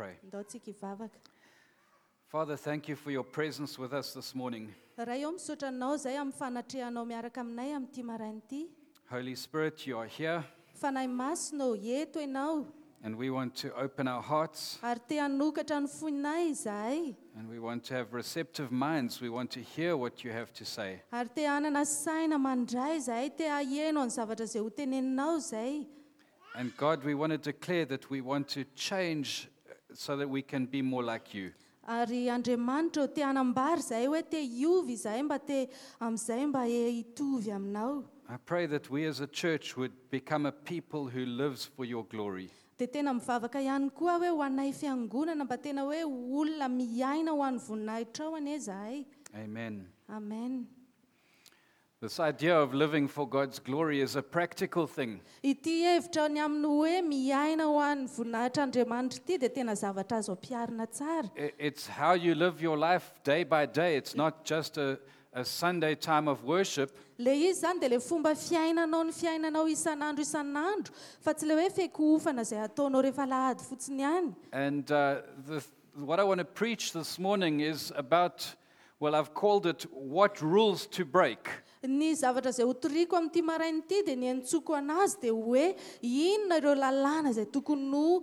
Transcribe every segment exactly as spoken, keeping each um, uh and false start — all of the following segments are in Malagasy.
pray. Ndao tsika hivavaka. Father, thank you for your presence with us this morning. Raha eo misaotra anao izay amin'ny fanatrehanao miaraka aminay amin'ity maraina ity. Holy Spirit, you are here, Fanahy masina eto ianao and we want to open our hearts, ary te hanokatra ny foninay izahay. and we want to have receptive minds. We want to hear what you have to say. Ary te hanana saina mandray izahay, te haheno ny zavatra izay ho teneninao izay. And God, we want to declare that we want to change so that we can be more like you. Ary Andriamanitra te hanambary izahay hoe te hiovy izahay mba te amin'izay mba hitovy aminao. I pray that we as a church would become a people who lives for your glory. Dia tena mivavaka ihany koa hoe ho anay fiangonana mba tena hoe olona miaina ho an'ny voninahitra ao anie izahay. Amen. Amen. This idea of living for God's glory is a practical thing. Ity hevitra ny amin'ny hoe miaina ho an'ny voninahitr'Andriamanitra ity dia tena zavatra azo ampiarina tsara. I- It's how you live your life day by day. It's not just a, a Sunday time of worship. Le izy zany dia le fomba fiainanao ny fiainanao isan'andro isan'andro fa tsy le hoe fekofana izay ataonao rehefa lahady fotsiny ihany. And uh, the, what I want to preach this morning is about, well, I've called it what rules to break. Ny zavatra izay hotoriako amin'ity maraina ity dia ny antsoko anazy dia hoe inona ireo lalàna izay tokony ho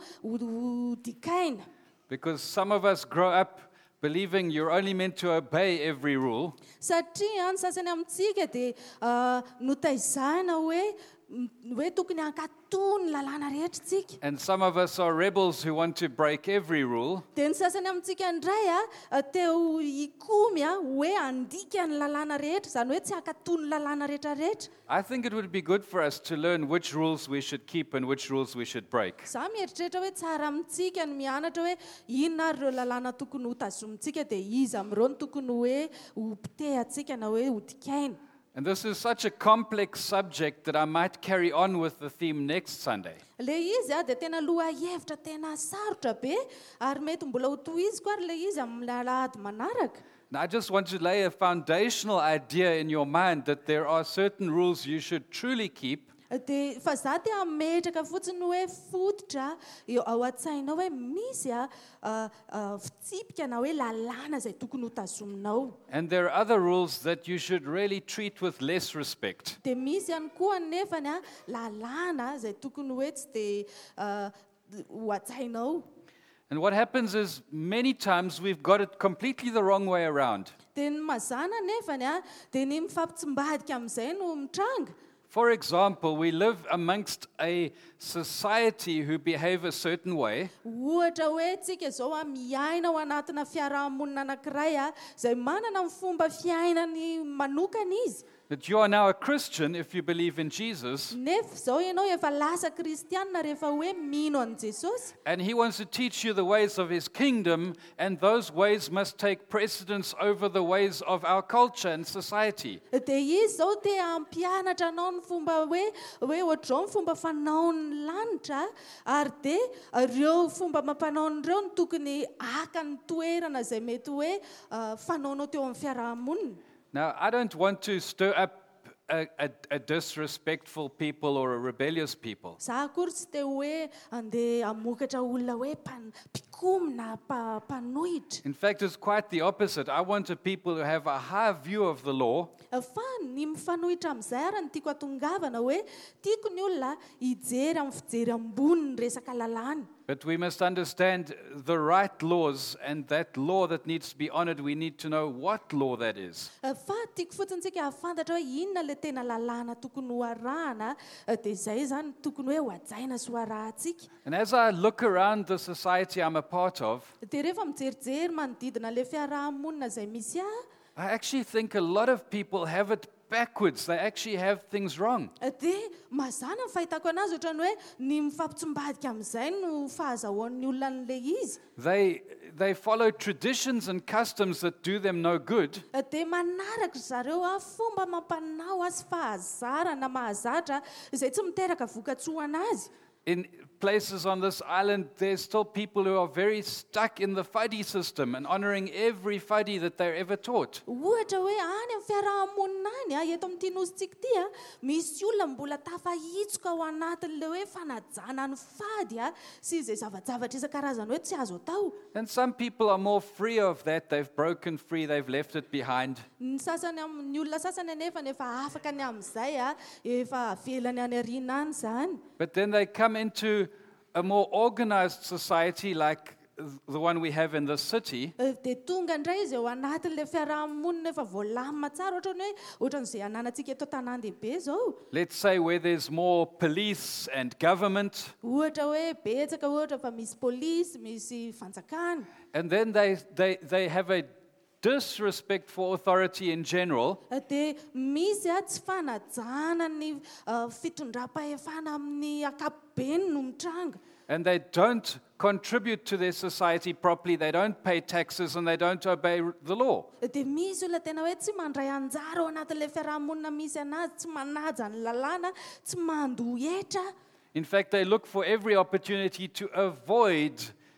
ho dikaina. Because some of us grow up believing you're only meant to obey every rule. Satria ny sasany amintsika dia ah, notaizana hoe m- hoe tokony hankatoy ny lalàna rehetra tsika. And some of us are rebels who want to break every rule. Dia ny sasany amintsika indray a, a teo hikomy a hoe handika ny lalàna rehetra, izany hoe tsy hankatoy ny lalàna rehetrarehetra. I think it would be good for us to learn which rules we should keep and which rules we should break. Za mieritreritra hoe tsara amintsika ny mianatra hoe inona ary ireo lalàna tokony ho tazomintsika dia iza amin'ireo no tokony hoe ho pitehantsika na hoe ho dikaina. And this is such a complex subject that I might carry on with the theme next Sunday. Le izy a dia tena lohahevitra tena sarotra be ary mety mbola ho tohiziko ary le izy amin'ny alahady manaraka. Now, I just want to lay a foundational idea in your mind that there are certain rules you should truly keep, Dia fa za dia ametraka fotsiny hoe fototra eo ao an-tsainao hoe misy a ah, ah, fitsipika na hoe lalàna izay tokony ho tazominao. and there are other rules that you should really treat with less respect. Dia misy ihany koa nefany a lalàna izay tokony hoe tsy dia ah, ho an-tsainao. And what happens is many times we've got it completely the wrong way around. Dia ny mazana nefany a dia ny mifampitsimbadika amin'izay no mitranga. For example, we live amongst a society who behave a certain way, Ohatra hoe tsika izao a miaina ao anatina fiarahamonina anankiray a izay manana ny fomba fiainany manokana izy. that you are now a Christian if you believe in Jesus, Nefa izao ianao efa lasa kristianina rehefa hoe mino an' Jesosy. and He wants to teach you the ways of His kingdom, and those ways must take precedence over the ways of our culture and society. Dia izy izao te hampianatra anao ny fomba hoe hoe ohatr'izao ny fomba fanaon'ny lanitra ary dia ireo fomba mampanaon'ireo no tokony haka ny toerana izay mety hoe ah, fanaonao teo amin'ny fiarahamonina. Now, I don't want to stir up a, a, a disrespectful people or a rebellious people. Za akory tsy te hoe andeha hamokatra olona hoe mpan- mpikomina pa- mpanohitra. In fact, it's quite the opposite. I want a people who have a high view of the law, Fa ny mifanohitra amin'izay ary ny tiako atongavana hoe tiako ny olona hijery amin'ny fijery ambony ny resaka lalàna. but we must understand the right laws, and that law that needs to be honored, we need to know what law that is. Fa tiako fotsiny tsika hafantatra hoe inona le tena lalàna tokony ho arahana dia izay zany tokony hoe ho hajaina sy ho arahantsika. And as I look around the society I'm a part of, Dia rehefa mijerijery manodidina le fiarahamonina izay misy ahy, I actually think a lot of people have it backwards. They actually have things wrong. dia mazana ny fahitako anazy ohatrany hoe ny mifampitsimbadika amin'izay no fahazahoan'ny olona n'le izy. They, they follow traditions and customs that do them no good, Dia manaraka zareo a fomba mampanao azy fahazara na mahazatra izay tsy miteraka vokatsoa anazy. In places on this island, there's still people who are very stuck in the fuddy system and honoring every fuddy that they're ever taught. Ohatra hoe any amin'ny fiarahamonina any a eto amin'ity nositsika ity a misy olona mbola tafahitsoka ao anatin'le hoe fanajana ny fady a sy izay zavajavatra isan-karazany hoe tsy azo atao. And some people are more free of that. They've broken free, they've left it behind. Ny sasany am- ny olona sasany anefa efa afaka ny amin'izay a efa avelany any aoriana any zany. But then they come into a more organized society like the one we have in this city. Eh, Dia tonga indray izy eo anatin'le fiarahamonina efa voalamina tsara ohatrany hoe ohatran'izay ananantsika eto an-tanan-dehibe zao. Let's say where there's more police and government. Ohatra hoe betsaka ohatra fa misy polisy, misy fanjakana. And then they, they, they have a disrespect for authority in general. Eh, Dia misy a tsy fanajana ny ah, fitondram-pahefana amin'ny ankapobeny no mitranga. And they don't contribute to their society properly. They don't pay taxes and they don't obey the law. Dia misy olona tena hoe tsy mandray anjara ao anatin'ilay fiarahamonina misy anazy, tsy manaja ny lalàna, tsy mandohetra. In fact, they look for every opportunity to avoid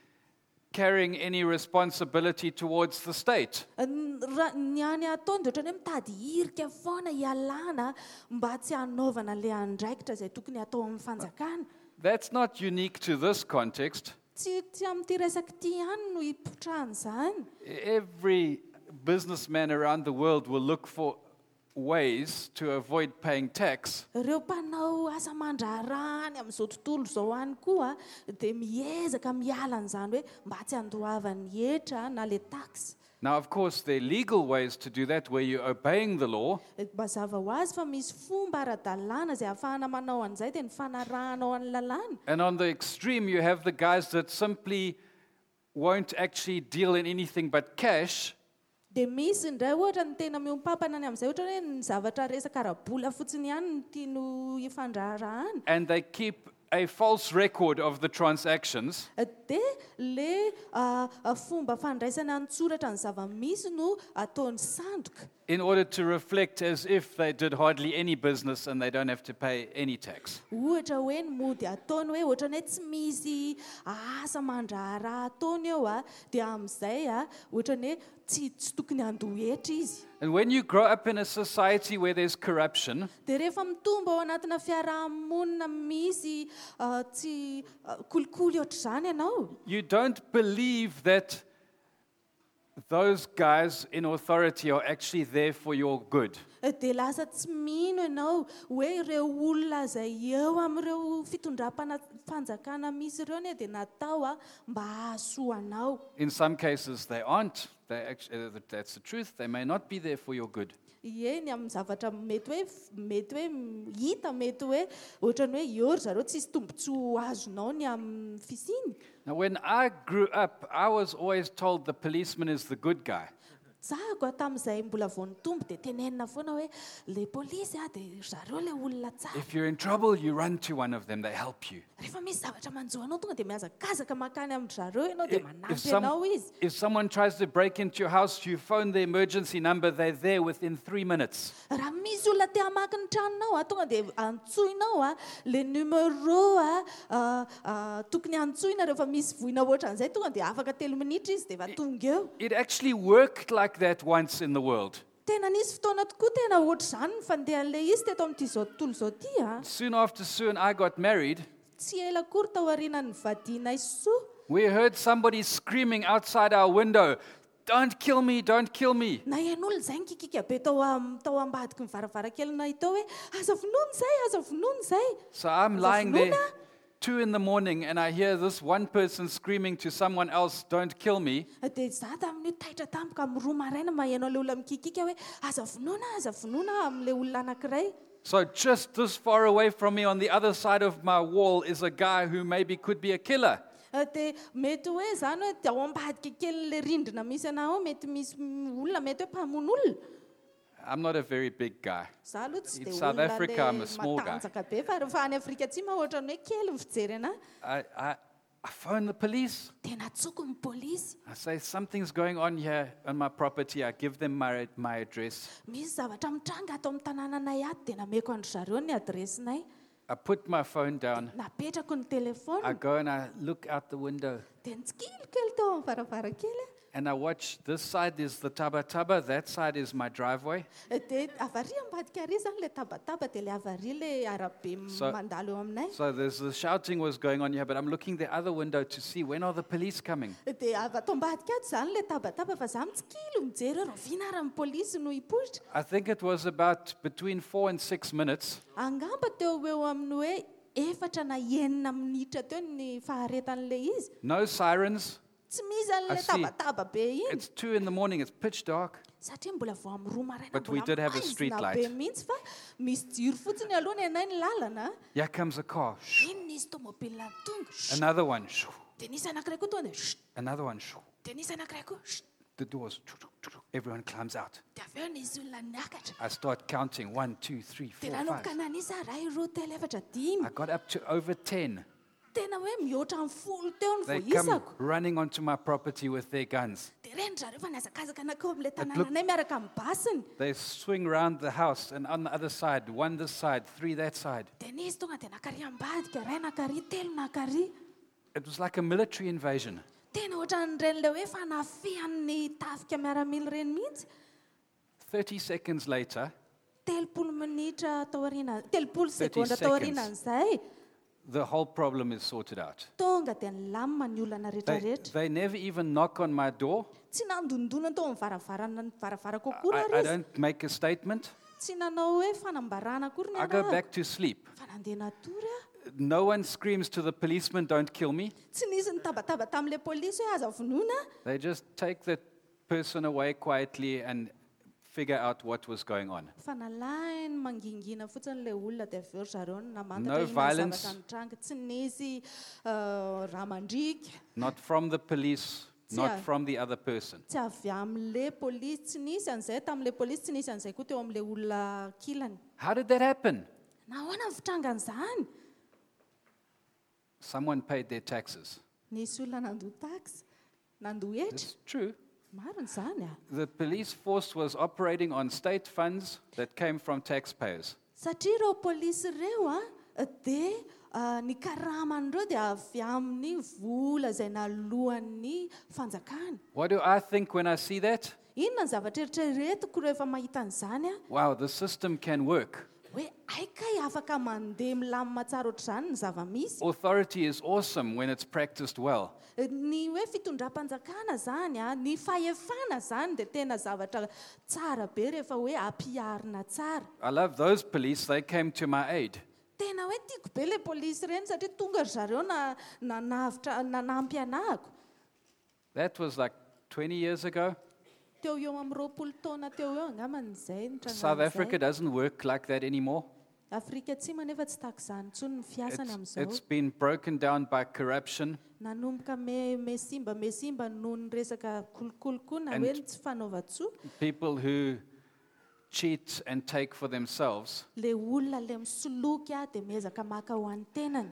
carrying any responsibility towards the state. N- ra- Ny any ataony dia ohatrany hoe mitady hirika foana hialana mba tsy hanaovana le andraikitra izay tokony atao amin'ny fanjakana. That's not unique to this context. Tsy tsy amin'ity resaka ity ihany no hipotrahany izany. Every businessman around the world will look for ways to avoid paying tax. Ireo mpanao asa mandraharany amin'izao tontolo izao any koa dia miezaka miala an'izany hoe mba tsy handoavany hetra na le taxe. Now, of course, there are legal ways to do that where you're obeying the law, Mazava ho azy fa misy fomba ara-dalàna izay ahafahana manao an'izay dia ny fanarahanao an'ny lalàna. and on the extreme, you have the guys that simply won't actually deal in anything but cash. Dia misy indray ohatra ny tena miompampana any amin'izay ohatra hoe ny zavatra resaka arabola fotsiny ihany no tiano hifandraharahana. And they keep a false record of the transactions. Dia le ah, ah, fomba fandraisana an-tsoratra ny zava-misy no ataony sandoka. In order to reflect as if they did hardly any business and they don't have to pay any tax. Ohatra hoe ny mody ataony hoe ohatrany hoe tsy misy asa mandraharaha ataony eo a dia amin'izay a ohatrany hoe tsy tsy tokony handohetra izy. And when you grow up in a society where there's corruption, Dia rehefa mitombo ao anatina fiarahamonina misy ah, tsy ah, kolikoly ohatr'izany ianao, you don't believe that those guys in authority are actually there for your good. dia lasa tsy mino ianao hoe ireo olona izay eo amin'ireo fitondram-pana- fanjakana misy ireo ne dia natao a mba hahasoa anao. In some cases, they aren't. They actually, uh, that's the truth. They may not be there for your good. Eny amin'ny zavatra mety hoe mety hoe hita mety hoe ohatrany hoe eo ry zareo tsisy tombontsoa azonao ny amin'ny fisiny. Now, when I grew up, I was always told the policeman is the good guy. Zahako tamin'izay mbola vao nitombo dia tenenina foana hoe le polisy a dia zareo le olona tsara. If you're in trouble, you run to one of them, they help you. Rehefa misy zavatra manjo anao tonga dia mihazakazaka makany amin'ny zareo ianao dia If, if, manampy some- anao izy. if someone tries to break into your house, you phone the emergency number, they're there within three minutes. Raha misy olona te hamaky ny tranonao a tonga dia antsoinao a le numero a ah, ah, tokony antsoina rehefa misy voina ohatran'izay tonga dia afaka telo minitra izy dia efa tonga eo. It actually worked like that once in the world. Tena nisy fotoana tokoa tena ohatr'izany ny fandehan'ilay izy teto amin'ity zao tontolo izao ity a. Soon after Sue and I got married, Tsy ela kory tao aorianan'ny vadianay Soa. we heard somebody screaming outside our window, "Don't kill me, don't kill me." Na ian'olona izay nikikika be tao am- tao ambadiky ny varavarakelina itao hoe aza vonoina izay, aza vonoina izay. So I'm Aza lying there, vonoina. two in the morning, and I hear this one person screaming to someone else, "Don't kill me." Dia izaho tamin'io taitra tampoka amin'ny roa maraina maheno ilay olona mikikika hoe aza vonoina, aza vonoina amin'ilay olona anankiray. So just this far away from me on the other side of my wall is a guy who maybe could be a killer. Eh, Dia mety hoe izany hoe dia ao ambadika kelin'ilay rindrina misy anao ao mety misy mm, olona mety hoe mpamono olona. I'm not a very big guy. Izaho aloha tsy In dia South olona Africa, le I'm a small guy. matanjaka be fa rehefa any Afrika Atsimo ohatrany hoe kely ny fijery anahy. I, I, I phone the police. Dia natsoko ny polisy. I say, "Something's going on here on my property." I give them my, my address. Misy zavatra mitranga ato amin'ny tanànanay ato dia nameko andry zareo ny adresinay. I put my phone down. napetrako ny I telefona go and I look out the window. dia nitsikilokely tao amin'ny varavarakely And I watch, this side is the Taba Taba, that side is my driveway. dia avaria ambadika ary zany le tabataba dia le avaria le arabe So- mandalo eo aminay So there's the shouting was going on here, but I'm looking the other window to see when are the police coming. dia avy ato ambadika ato zany le tabataba fa za mitsikilo mijery hoe rovina ary ny polisy no hipoitra I think it was about between four and six minutes. angamba teo eo amin'ny hoe efatra na enina minitra teo ny faharetan'le izy No sirens. tsy misy I an'le see. tabataba be iny It's two in the morning, it's pitch dark. satria mbola vao amin'ny roa maraina But we mbola did have a maizina street be light. mihitsy fa misy jiro fotsiny aloha ny anay ny lalana Here comes a car. Shoo. iny nisy tomobilina tonga Another one. Shoo. dia nisy anankiray koa tonga dia Another one. Shoo. dia nisy anankiray koa The doors. Shoo, shoo, shoo, shoo. Everyone climbs out. dia avy eo nisy olona niakatra I start counting. One, two, three, dia four, nanomboka five. nanisa ray roa telo efatra dimy I got up to over ten. tena hoe mihoatra amin'ny folo teo ny They vo come isako running onto my property with their guns. dia reny zareo fa niazakazaka anakeo amin'ilay look- tanànanay miaraka amin'ny basiny They swing round the house and on the other side, one this side, three that side. dia nisy tonga dia nakary ambadika ray nakary telo nakary It was like a military invasion. tena ohatran'ireny le hoe fanafihan'ny tafika miaramily reny mihitsy thirty seconds later, telopolo minitra tao aoriana telopolo thirty sekondra tao seconds. aorianan'izay the whole problem is sorted out. tonga dia nilamina ny olana They, rehetrarehetra they never even knock on my door. tsy nandondona tao amin'ny varavarana ny varavarako akory I, ary I izy don't make a statement. tsy nanao hoe fanambarana akory ny I go anahako back to sleep. fa nandeha natory a No one screams to the policeman, don't kill me. tsy nisy nitabataba tamin'ilay polisy hoe aza vonoina They just take the person away quietly and figure out what was going on. fa nalainy mangingina fotsiny le olona dia avy eo ry zareo ny No namantatra iny violence. zavatra nitranga tsy nisy uh, ramandrika Not from the police, not Yeah. from the other person. tsy avy amin'le polisy tsy nisy an'izay tamin'le polisy tsy nisy an'izay koa teo amin'le olona kilany How did that happen? nahoana ny fitrangan'izany Someone paid their taxes. nisy olona nandoa tax nandoa hetra It's true. mariny zany a The police force was operating on state funds that came from taxpayers. satria ireo polisy ireo a dia uh, ny karamandreo dia avy amin'ny vola izay nalohan'ny fanjakana What do I think when I see that? inona ny zavatra eritreretiko rehefa mahita an'izany a Wow, the system can work. hoe aikay afaka mandeha milamina tsara ohatr'izany ny zava-misy Authority is awesome when it's practiced well. ny hoe fitondram-panjakana zany a ny fahefana zany dia tena zavatra tsara be rehefa hoe ampiarina tsara I love those police, they came to my aid. tena hoe tiako be le polisy reny satria tonga ry zareo na na navitra na nampy anahako That was like twenty years ago. teo eo amin'ny roapolo taona teo eo angaman'izay South Africa doesn't work like that anymore. afrika atsima nefa tsy tahaka izany ntsony ny fiasany It's, amin'izao it's been broken down by corruption. nanomboka me mesimba mesimba noho ny resaka kolokolo na And- hoe tsy fanaova-tsoa People who cheat and take for themselves. le olona le misoloky a dia miezaka maka ho an'ny tenany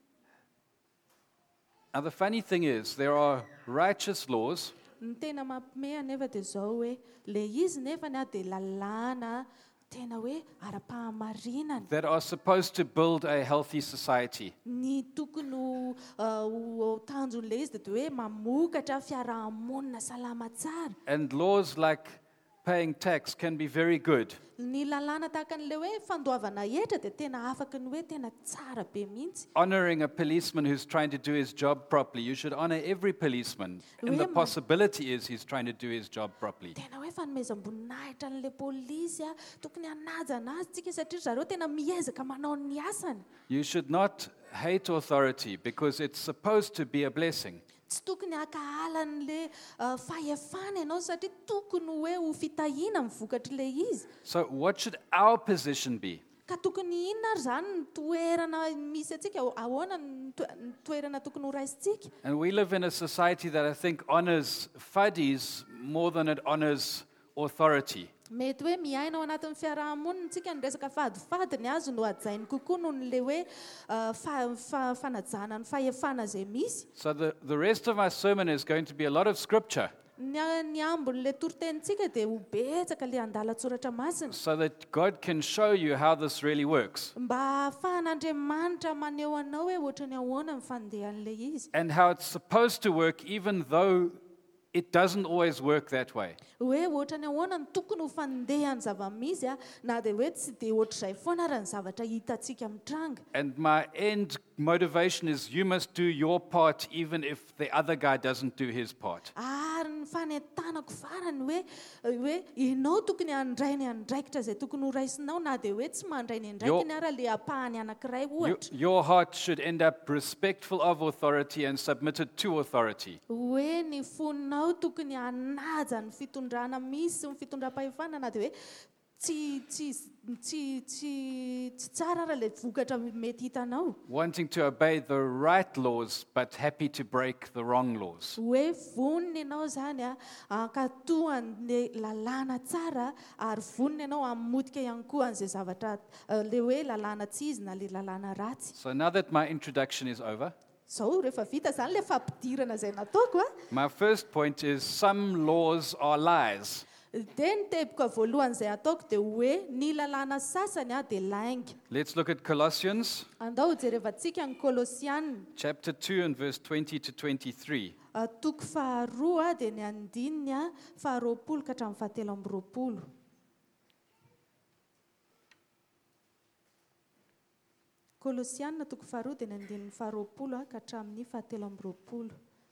Now, the funny thing is, there are righteous laws, ny tena mampime nefa dia zao hoe le izy nefany a dia lalàna tena hoe ara-pahamarinana that are supposed to build a healthy society. ny tokony ho, uh, ho tanjon'le izy dia dia hoe mamokatra fiarahamonina salama tsara And laws like paying tax can be very good. ny lalàna tahaka an'le hoe fandoavana hetra dia tena afaka ny hoe tena tsara be mihitsy Honoring a policeman who's trying to do his job properly. You should honor every policeman. And the Really? possibility is he's trying to do his job properly. tena hoe fanomezam-boninahitra n'le polisy a tokony hanajana azy tsika satria zareo tena miezaka manao ny asany You should not hate authority because it's supposed to be a blessing. tsy tokony hakahala n'le uh, fahefana ianao satria tokony hoe ho fitahiana mivokatra le izy So, what should our position be? ka tokony inona ary zany ny toerana misy atsika ahoana ny to- ny toerana tokony ho raisintsika And we live in a society that I think honors fuddies more than it honors authority. mety hoe miaina ao anatin'ny fiarahamonina tsika ny resaka fadifady ny azo no ajainy kokoa noho n'le hoe uh, fa- fa- fanajana ny fahefana izay misy So, the, the rest of my sermon is going to be a lot of scripture. ny a- ny ambon'le toritentsika dia ho betsaka le andalan-tsoratra masina so that God can show you how this really works mba ahafahan'Andriamanitra maneho anao hoe ohatrany ahoana ny fandehan'le izy and how it's supposed to work, even though it doesn't always work that way. hoe ohatrany ahoana ny tokony ho fandehan'ny zava-misy a na dia hoe tsy dia ohatr'izay foana raha ny zavatra hitantsika mitranga And my end motivation is you must do your part even if the other guy doesn't do his part. ary ny fanentanako farany hoe hoe ianao tokony handray ny andraikitra izay tokony ho raisinao na dia hoe tsy mandray ny andraikiny ara le apahany anankiray You- ohatra your heart should end up respectful of authority and submitted to authority. hoe ny foninao tokony hanaja ny fitondrana misy sy ny fitondram-pahefana na dia hoe tsy tsy tsy tsy tsy tsara raha le vokatra mety hitanao Wanting to obey the right laws but happy to break the wrong laws. hoe vonona ianao zany a ankatohan'le lalàna tsara ary vonona ianao hamotika ihany koa an'izay zavatra eh, le hoe lalàna tsy izy na le lalàna ratsy So now that my introduction is over, zao rehefa vita zany le fampidirana izay nataoko a my first point is some laws are lies. dia ny teboka voalohany izay ataoko dia hoe ny lalàna sasany a dia lainga Let's look at Colossians andao jerevantsika ny kolosianina chapter two and verse twenty to twenty-three. Ah, toko faharoa a dia ny andininy a faharoapolo ka hatramin'ny fahatelo amby roapolo kolosianina toko faharoa dia ny andininy faharoapolo a ka hatramin'ny fahatelo amby roapolo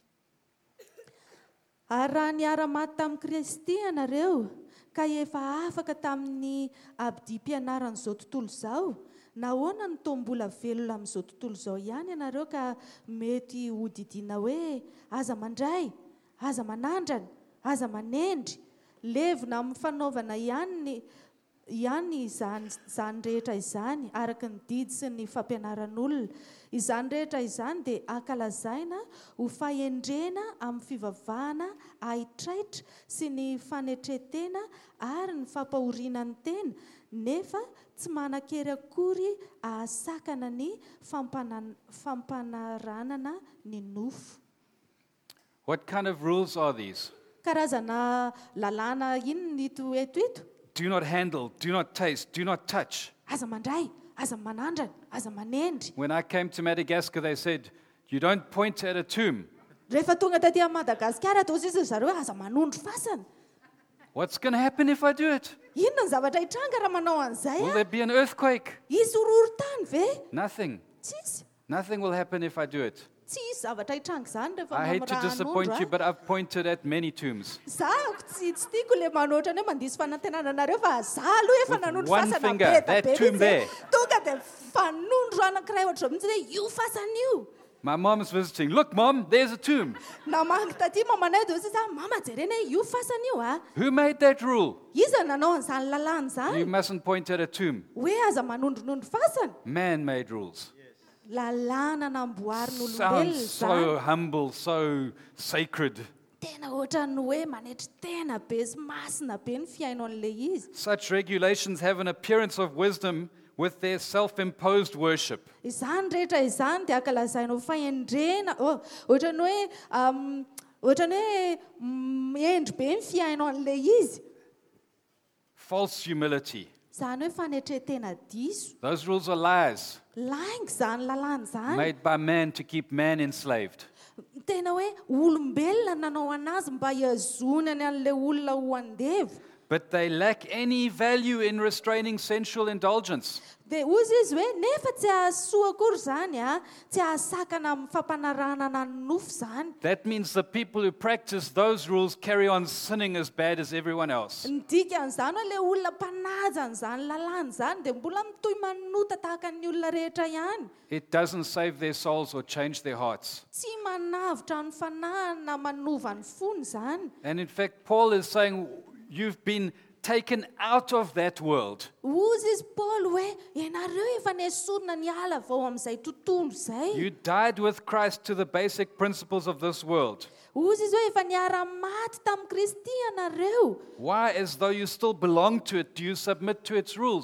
ary raha niara-maty tamin'i Kristy ianareo ka efa afaka tamin'ny abdim-pianaran'izao tontolo izao nahoana ny toa-mbola velona amin'izao tontolo izao ihany ianareo ka mety ho didiana hoe aza mandray, aza manandrana, aza manendry, levona amin'ny fanaovana ihany ny ihany izany izany rehetra izany araka ny didy sy ny fampianaran'olona izany rehetra izany dia ankalazaina ho fahendrena amin'ny fivavahana ahitraitra sy ny fanetretena ary ny fampahorinan'ny tena nefa tsy manan-kery akory ahasakana ny fampana- fampanaranana ny nofo. What kind of rules are these? Karazana lalàna inona ito eto ito? Do not handle, do not taste, do not touch. Aza mandray, aza manandrana, aza manendry. When I came to Madagascar, they said, you don't point at a tomb. Rehefa tonga taty a Madagasikara atao sisa zareo hoe aza manondro fasana. What's going to happen if I do it? Inona ny zavatra hitranga raha manao an'izay Will a? there be an earthquake? Izy horohoro-tany ve? Nothing. Tsisy. Nothing will happen if I do it. Tsy isy zavatra hitranga izany rehefa I hate to raha disappoint hanondro you, a. but I've pointed at many tombs. Zaho tsy tsy tiako le manoatra ny hoe mandisy fanantenananareo fa zaho aloha efa With nanondro one fasana finger, be da that be tomb mihitsy there. e. Tonga dia fanondro anankiray ohatr'izao mihitsy hoe io fasana io. My mom's visiting. Look, mom, there's a tomb. Namangy taty mamanay dia hoy za mama jerena hoe io fasana io a. Who made that rule? Iza nanao an'izany lalàna You izany mustn't point at a tomb. hoe aza manondronondro fasana. Man made rules. Lalàna namboarin'olombelona Sounds so izany. humble, so sacred. Tena ohatrany hoe manetry tena be sy masina be ny fiainao an'ilay izy. Such regulations have an appearance of wisdom with their self-imposed worship. Izany rehetra izany dia ankalazainao fahendrena oh, ohatrany hoe um, ohatrany hoe mm, endry be ny fiainao an'ilay izy. False humility. Izany hoe fanetretena diso. Those rules are lies Lainga izany lalàna izany. made by man to keep man enslaved. Tena hoe olombelona nanao anazy mba hiazonany an'ilay olona ho andevo. But they lack any value in restraining sensual indulgence. Dia ozy izy hoe nefa tsy ahasoa akory izany a, tsy ahasakana amin'ny fampanaranana ny nofo izany. That means the people who practice those rules carry on sinning as bad as everyone else. Ny dikan'izany hoe ilay olona mpanaja an'izany lalàna izany dia mbola mitohy manota tahaka ny olona rehetra ihany. It doesn't save their souls or change their hearts. Tsy manavitra ny fanahy na manova ny fony izany. And in fact, Paul is saying you've been taken out of that world. Ozy izy Paul hoe ianareo efa nesorina niala vao amin'izay tontolo izay. You died with Christ to the basic principles of this world. Ozy izy hoe efa niara-maty tamin'i Kristy ianareo. Why, as though you still belong to it, do you submit to its rules?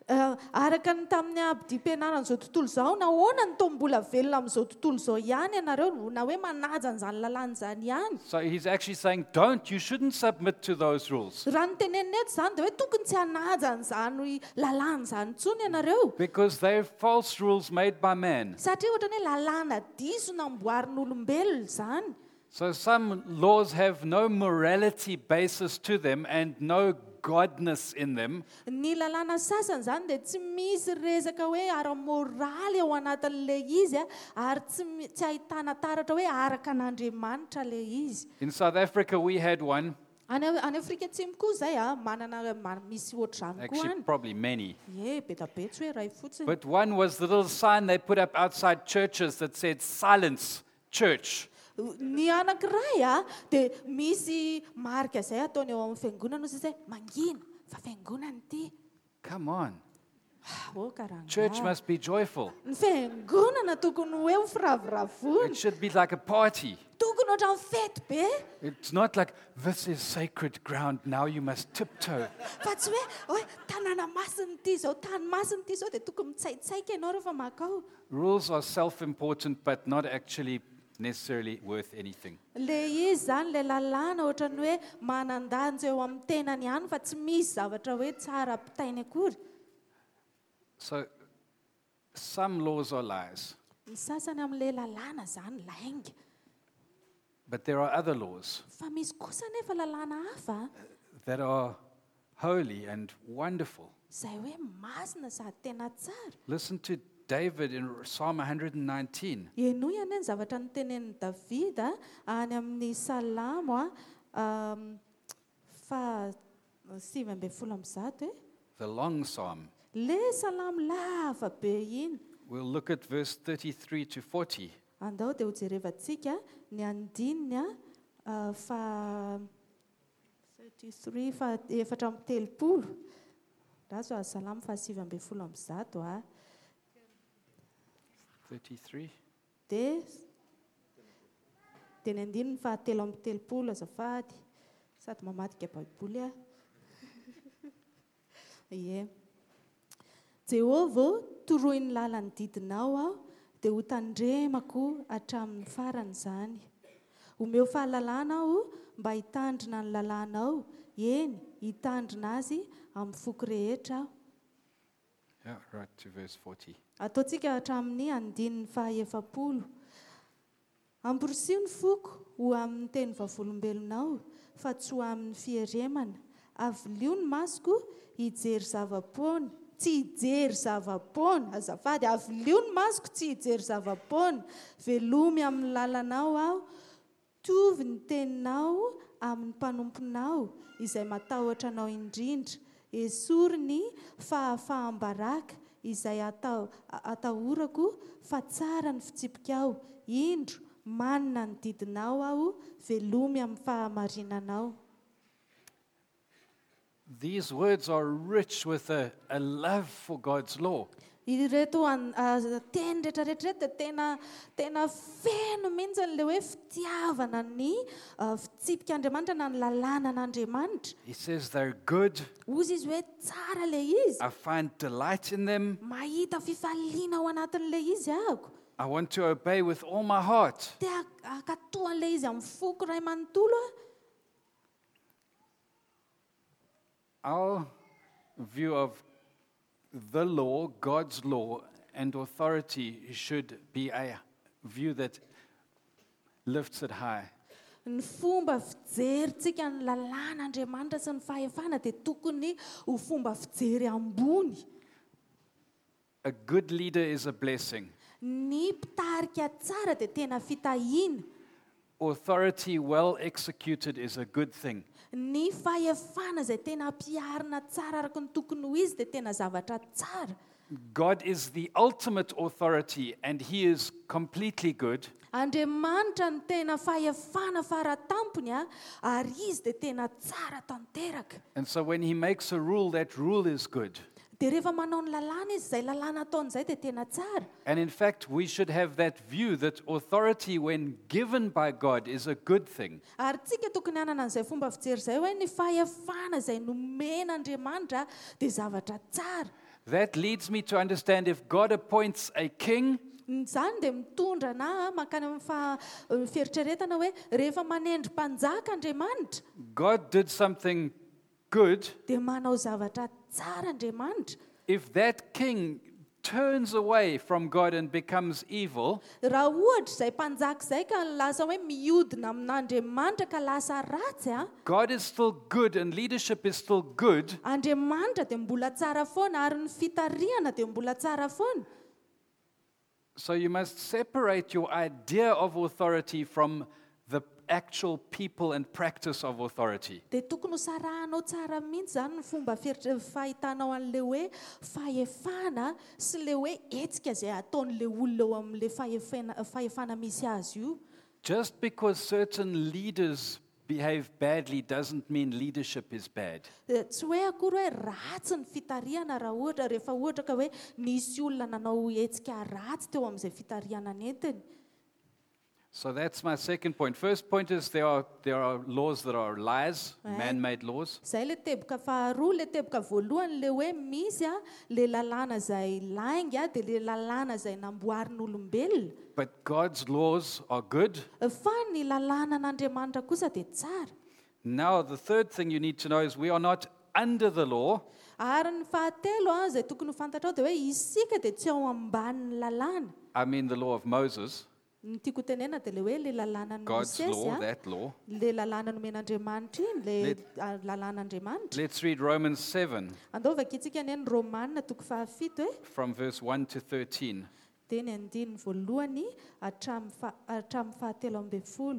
Eh, araka ny tamin'ny abdi-pianarana izao tontolo izao, nahoana ny toa-mbola velona amin'izao tontolo izao ihany ianareo, na hoe manaja an'izany lalàna izany ihany. So he's actually saying, don't, you shouldn't submit to those rules. Raha ny tenenina eto izany dia hoe tokony tsy hanaja an'izany lalàna izany intsony ianareo. Because they're false rules made by man. Satria ohatrany hoe lalàna diso namboarin'olombelona izany. So some laws have no morality basis to them and no godness in them. Ny lalàna sasany izany dia tsy misy resaka hoe ara-moraly ao anatin'ilay izy a, ary tsy mi- tsy ahitana taratra hoe araka an'Andriamanitra ilay izy. In South Africa, we had one, Any any Afrika Atsimo koa izay a, manana ma- misy ohatr'izany koa actually, any. probably many. Ie, be da be tsy hoe ray fotsiny. But one was the little sign they put up outside churches that said, silence, church. Ny anankiray a, dia misy marika izay ataony eo amin'ny fiangonana izy izay mangina fa fiangonana ity. Come on. Oh, karanga. Church must be joyful. Ny fiangonana tokony hoe ho firavoravoana. It should be like a party. Tokony ohatran'ny fety be. It's not like, this is sacred ground, now you must tiptoe. Fa tsy hoe hoe tanàna masina ity izao, tany masina ity izao dia tokony mitsaitsaika ianao rehefa makao. Rules are self-important, but not actually necessarily worth anything. Le izy izany le lalàna ohatrany hoe manan-danja eo amin'ny tenany ihany fa tsy misy zavatra hoe tsara ampitainy akory. So, some laws are lies, Ny sasany amin'ilay lalàna izany lainga. but there are other laws Fa misy kosa nefa lalàna hafa that are holy and wonderful. izay hoe masina sady tena tsara. Listen to David in Psalm one nineteen. Eno ihany ny zavatra nytenenin'i Davida any amin'ny salamo a um, fa sivy ambin'ny folo amby zato e. The long psalm. Le salamo lava be iny. We'll look at verse thirty-three to forty. Andao dia ho jerevantsika ny andininy a uh, fa thirty-three fa efatra amby telopolo. Razo a salamo fa sivy ambin'ny folo amby zato a. thirty-three. Dia dia ny andininy fa telo amby telopolo azafady. Sady mamadika baiboly a. Ie. Jehovah toroy ny lalany didinao aho dia ho tandremako hatramin'ny farany izany. Omeo fahalalana aho mba hitandrina ny lalànao. Eny, hitandrina azy amin'ny foko rehetra aho. Yeah, right to verse forty. Ataontsika hatramin'ny andininy fahaefapolo. Amborosio ny foko ho amin'ny teny vavolombelonao fa tsy ho amin'ny fieremana. Avolio ny masoko hijery zavapoana, tsy hijery zavapoana. Azafady, avolio ny masoko tsy hijery zavapoana. Velomy amin'ny lalanao aho, tovy ny teninao amin'ny mpanomponao izay matahotra anao indrindra. Esory ny fahafahambaraka izay atao atahorako fa tsara ny fitsipikao. Indro manina ny didinao aho, velomy amin'ny fahamarinanao. These words are rich with a, a love for God's law. Ireto an- ah, teny rehetrarehetra dia tena tena feno mihitsy le hoe fitiavana ny ah, fitsipik'Andriamanitra na ny lalànan'Andriamanitra. He says they're good. Ozy izy hoe tsara le izy. I find delight in them. Mahita fifaliana ao anatin'le izy ahako. I want to obey with all my heart. Dia akatoan'le izy amin'ny foko ray manontolo a. Our view of the law, God's law, and authority should be a view that lifts it high. Ny fomba fijeryntsika ny lalàn'Andriamanitra sy ny fahefana dia tokony ho fomba fijery ambony. A good leader is a blessing. Ny mpitarika tsara dia tena fitahiana. Authority well executed is a good thing. Ny fahefana izay tena ampiarina tsara araka ny tokony ho izy dia tena zavatra tsara. God is the ultimate authority and he is completely good. Andriamanitra ny tena fahefana faratampony a, ary izy dia tena tsara tanteraka. And so when he makes a rule, that rule is good. Dia rehefa manao ny lalàna izy, izay lalàna ataon'izay dia tena tsara. And in fact, we should have that view that authority, when given by God, is a good thing. Ary tsika tokony hanana an'izay fomba fijery izay hoe ny fahefana izay nomen'Andriamanitra dia zavatra tsara. That leads me to understand if God appoints a king, Izany dia mitondra na mankany amin'ny fa- ny fieritreretana hoe rehefa manendry mpanjaka Andriamanitra God did something good. dia manao zavatra tsara Andriamanitra. If that king turns away from God and becomes evil, Raha ohatra izay mpanjaka izay ka lasa hoe mihodina amin'Andriamanitra ka lasa ratsy a, God is still good and leadership is still good. Andriamanitra dia mbola tsara foana ary ny fitariana dia mbola tsara foana. So you must separate your idea of authority from the actual people and practice of authority. Dia tokony ho sarahanao tsara mihitsy izany ny fomba fieritr- fahitanao an'ilay hoe fahefana sy ilay hoe hetsika izay ataon'ilay olona eo amin'ilay fahefana, fahefana misy azy io. Just because certain leaders behave badly doesn't mean leadership is bad. Eh, Tsy hoe akory hoe ratsy ny fitariana raha ohatra rehefa ohatra ka hoe nisy olona nanao hetsika ratsy teo amin'izay fitariana nentiny. So that's my second point. First point is there are, there are laws that are lies, Right. man-made laws. Izay ilay teboka faharoa, ilay teboka voalohany ilay hoe misy a ilay lalàna izay lainga a, dia ilay lalàna izay namboarin'olombelona. But God's laws are good. Fa ny lalànan'Andriamanitra kosa dia tsara. Now, the third thing you need to know is we are not under the law, Ary ny fahatelo a izay tokony ho fantatrao dia hoe isika dia tsy ao ambanin'ny lalàna. I mean the law of Moses, Ny tiako tenena dia ilay hoe ilay lalànan'ny God's Mosesy law, a, that law. ilay lalàna nomen'Andriamanitra iny, ilay Let- ah, lalàn'Andriamanitra. Let's read Romans seven Andao vakitsika ny ny Romanina toko fahafito e. from verse one to thirteen. Dia ny andininy voalohany hatramin'ny fa- hatramin'ny fahatelo ambin'ny folo.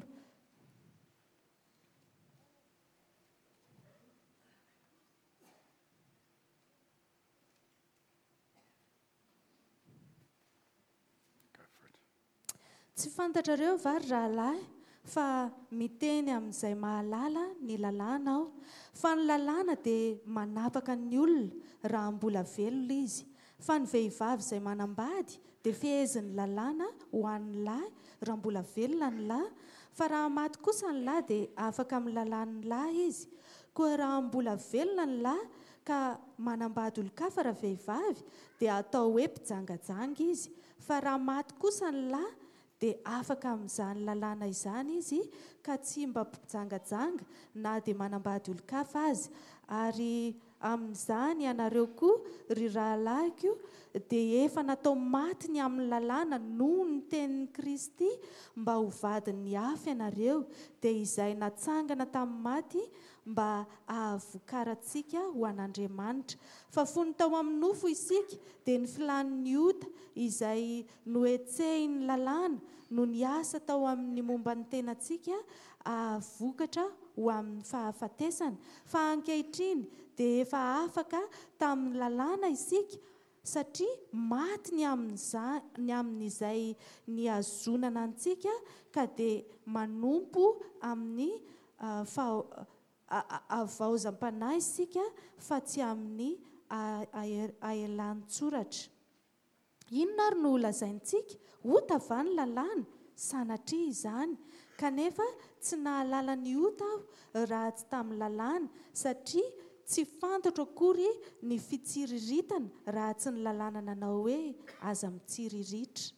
Go for it. Tsy fantatrareo va ry rahalahy fa miteny amin'izay mahalala ny lalàna aho, fa ny lalàna dia manapaka ny olona raha mbola velona izy, fa ny vehivavy izay manambady dia fehezin'ny lalàna ho an'ny lahy raha mbola velona ny lahy, fa raha maty kosa ny lahy dia afaka amin'ny lalàn'ny lahy izy. Koa raha mbola velona ny lahy ka manambady olon-kafa raha vehivavy dia atao hoe mpijangajanga izy, fa raha maty kosa ny lahy dia afaka amin'izany lalàna izany izy ka tsy mba mpijangajanga na dia manambady olon-kafa azy. Ary amin'izany ianareo koa ry rahalahiko dia efa natao maty ny amin'ny lalàna noho ny tenin'ny Kristy mba ho vadin'ny hafa ianareo, dia izay natsangana tamin'ny maty mba ahavokarantsika ho an'Andriamanitra. Fa fony tao amin'ny nofo isika dia ny filanin'ny ota izay nohetsehiny lalàna no niasa tao amin'ny momba ny tenantsika ahavokatra ho amin'ny fahafatesana. Fa ankehitriny dia efa afaka tamin'ny lalàna isika satria maty ny amin'iza- ny amin'izay niazonana antsika ka dia manompo amin'ny ah, faho- a- a- avaozam-panahy isika fa tsy amin'ny ah, ahe- ahelan-tsoratra. Inona ary no lazaintsika? Ota va ny lalàna? Sanatria izany. Kanefa tsy nahalala ny ota aho raha tsy tamin'ny lalàna, satria tsy fantatro akory ny fitsiriritana raha tsy ny lalàna nanao hoe aza mitsiriritra.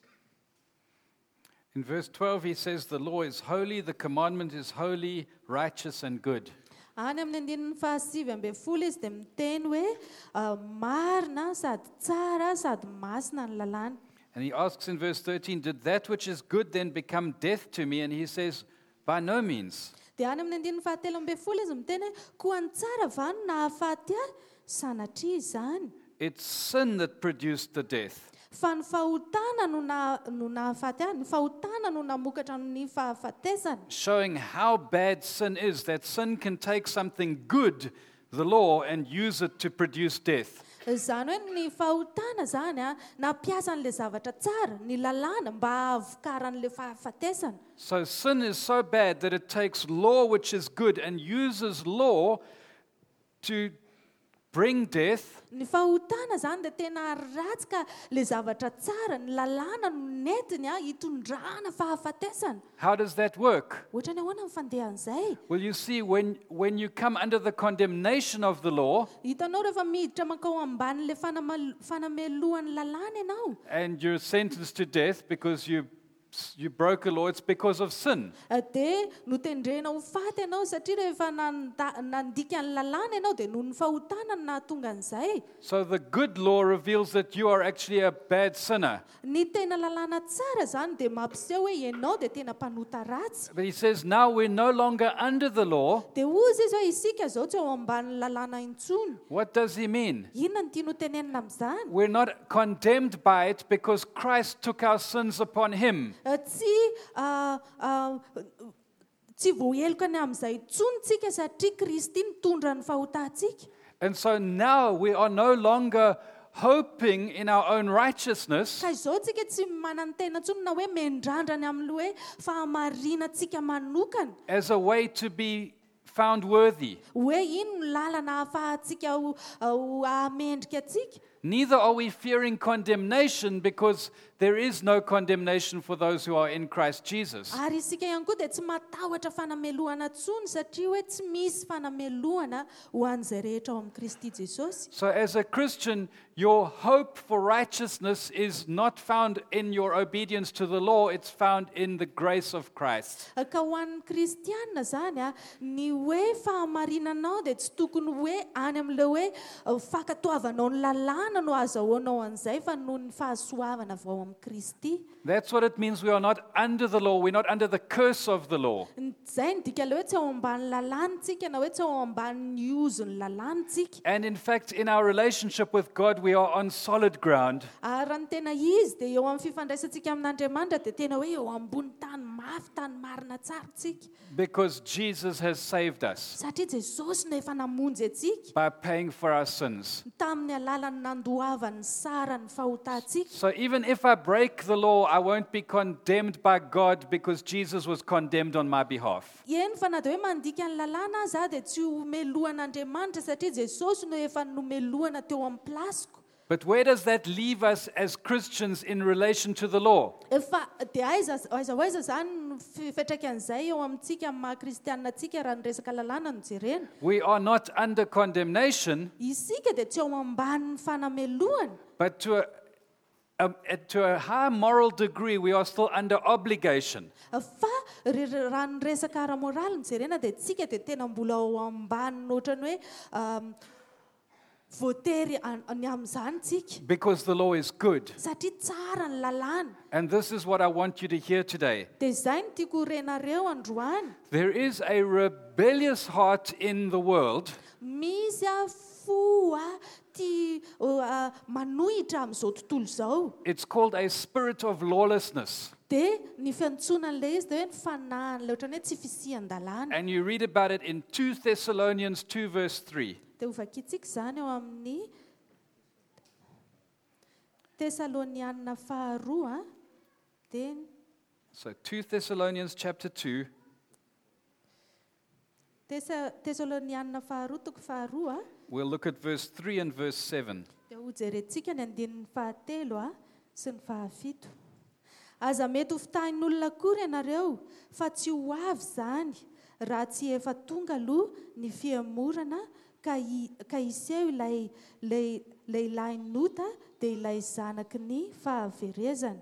In verse twelve, he says, the law is holy, the commandment is holy, righteous, and good. Any amin'ny andininy fahasivy ambin'ny folo izy dia miteny hoe ah, marina sady tsara sady masina ny lalàna. And he asks in verse thirteen, did that which is good then become death to me? And he says, by no means. Dia any amin'ny andininy fahatelo ambin'ny folo izy miteny hoe koa ny tsara va no nahafaty ahy? Sanatria izany. It's sin that produced the death. Fa ny fahotana no na- no nahafaty ahy, ny fahotana no namokatra ny fahafatesana. Showing how bad sin is, that sin can take something good, the law, and use it to produce death. Izany hoe ny fahotana zany a nampiasa n'ilay zavatra tsara, ny lalàna mba ahavokaran'ilay fahafatesana. So sin is so bad that it takes law which is good and uses law to bring death, Ny fahotana zany dia tena ratsy ka ilay zavatra tsara, ny lalàna no netiny a hitondrana fahafatesana. how does that work? Ohatra ny ahoana ny fandehan'izay? Well, you see, when, when you come under the condemnation of the law Hitanao rehefa miditra makao ambanin'ilay fanama- fanamelohan'ny lalàna ianao, and you're sentenced to death because you, you broke a law, it's because of sin. eh, dia notendrena ho faty ianao satria rehefa nanda- nandika ny lalàna ianao dia noho ny fahotana no nahatonga an'izay. So the good law reveals that you are actually a bad sinner. Ny tena lalàna tsara zany dia mampiseho hoe ianao dia tena mpanota ratsy. But he says now we're no longer under the law. Dia ozy izy hoe isika zao tsy ao ambanin'ny lalàna intsony. What does he mean? Inona ny tiano tenenina amin'izany? We're not condemned by it because Christ took our sins upon him. Eh, Tsy ah, ah, tsy voaheloka ny amin'izay intsony tsika satria Kristy nitondra ny fahotantsika. And so now we are no longer hoping in our own righteousness, Ka izao tsika tsy manantena intsony na hoe mendrandrany amin'ny hoe fahamarinantsika manokana. as a way to be found worthy. Hoe ino no lalana ahafahantsika ho ho hamendrika atsika. Neither are we fearing condemnation because there is no condemnation for those who are in Christ Jesus. Ary isika ihany koa dia tsy matahotra fanamelohana intsony satria hoe tsy misy fanamelohana ho an'izay rehetra ao amin'ny Kristy Jesosy. So, as a Christian, your hope for righteousness is not found in your obedience to the law, it's found in the grace of Christ. Ka ho an'ny kristianina zany a, ny hoe fahamarinanao dia tsy tokony hoe any amin'ilay hoe uh, fankatoavanao ny lalàna no azahoanao an'izay fa noho ny fahasoavana avy ao amin'ny Kristy. That's what it means. We are not under the law, we're not under the curse of the law. Zay ny dika ilay hoe tsy ao ambany lalàntsika na hoe tsy ao ambany uzon'ny lalàntsika. And in fact, in our relationship with God, we are on solid ground Ary raha ny tena izy dia eo amin'ny fifandraisantsika amin'Andriamanitra dia tena hoe eo ambony tany mafy, tany marina tsara tsika. because Jesus has saved us Satria Jesosy no efa namonjy atsika by paying for our sins. tamin'ny alalany nandoavany sara ny fahotantsika. So even if I break the law, I won't be condemned by God because Jesus was condemned on my behalf. Eny fa na dia hoe mandika ny lalàna azy a dia tsy homelohan'Andriamanitra satria Jesosy no efa nomelohana teo amin'ny plasiko. But where does that leave us as Christians in relation to the law? Efa dia aiza aiza ho aiza zany no fipetrakan'izay eo amintsika amin'ny maha-kristianina antsika raha ny resaka lalàna no jerena. We are not under condemnation, Isika dia tsy ao ambanin'ny fanamelohana. but to a, a, a- to a high moral degree, we are still under obligation. Fa re- re- raha ny resaka ara-moraly no jerena dia tsika dia tena mbola ao ambaniny ohatrany hoe um, voatery an- ny amin'izany tsika. Because the law is good. Satria tsara ny lalàna. And this is what I want you to hear today. Dia izay no tiako horenareo androany. There is a rebellious heart in the world Misy a fo a tia uh, manohitra amin'izao tontolo izao. It's called a spirit of lawlessness. Dia ny fiantsonan'ilay izy dia hoe ny fanahin'ilay ohatrany hoe tsy fisian-dalàna. And you read about it in Second Thessalonians two, verse three. Dia hovakitsika izany eo amin'ny Tesalonianina faharoa a, dia So Second Thessalonians chapter two, Tesa- Tesalonianina faharoa toko faharoa a, we'll look at verse three and verse seven. dia hojerentsika ny andinin'ny fahatelo a sy ny fahafito. Aza mety ho fitahin'olona akory ianareo fa tsy ho avy izany raha tsy efa tonga aloha ny fiamorana ka i- ka iseho ilay ilay lehilahy nota dia ilay zanaky ny fahaverezana.